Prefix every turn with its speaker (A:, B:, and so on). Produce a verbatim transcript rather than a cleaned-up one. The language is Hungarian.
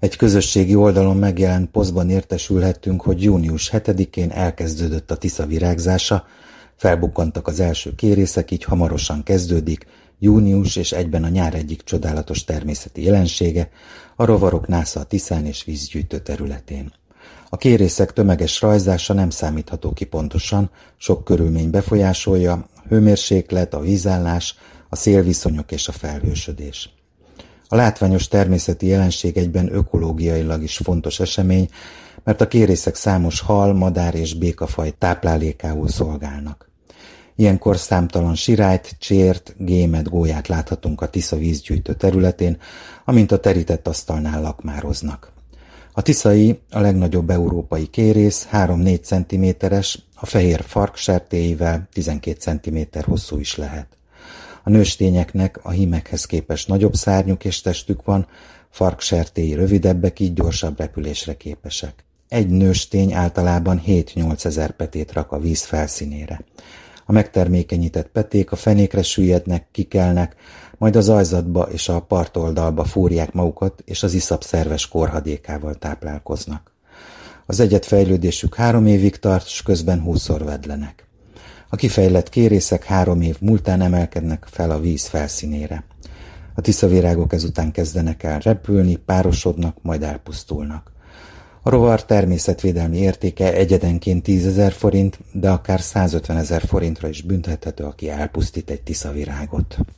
A: Egy közösségi oldalon megjelent posztban értesülhettünk, hogy június hetedikén elkezdődött a Tisza virágzása, felbukkantak az első kérészek, így hamarosan kezdődik június és egyben a nyár egyik csodálatos természeti jelensége, a rovarok násza a Tiszán és vízgyűjtő területén. A kérészek tömeges rajzása nem számítható ki pontosan, sok körülmény befolyásolja, a hőmérséklet, a vízállás, a szélviszonyok és a felhősödés. A látványos természeti jelenség egyben ökológiailag is fontos esemény, mert a kérészek számos hal, madár és békafaj táplálékául szolgálnak. Ilyenkor számtalan sirályt, csért, gémet, gólyát láthatunk a Tisza vízgyűjtő területén, amint a terített asztalnál lakmároznak. A tiszai, a legnagyobb európai kérész három-négy centiméteres, a fehér farksertéivel tizenkét centiméter hosszú is lehet. A nőstényeknek a hímekhez képest nagyobb szárnyuk és testük van, farksertéi rövidebbek, így gyorsabb repülésre képesek. Egy nőstény általában hét-nyolc ezer petét rak a víz felszínére. A megtermékenyített peték a fenékre süllyednek, kikelnek, majd az ajzatba és a partoldalba fúrják magukat, és az iszap szerves korhadékával táplálkoznak. Az egyet fejlődésük három évig tart, s közben húszszor vedlenek. A kifejlett kérészek három év múltán emelkednek fel a víz felszínére. A tiszavirágok ezután kezdenek el repülni, párosodnak, majd elpusztulnak. A rovar természetvédelmi értéke egyedenként tízezer forint, de akár százötvenezer forintra is büntethető, aki elpusztít egy tiszavirágot.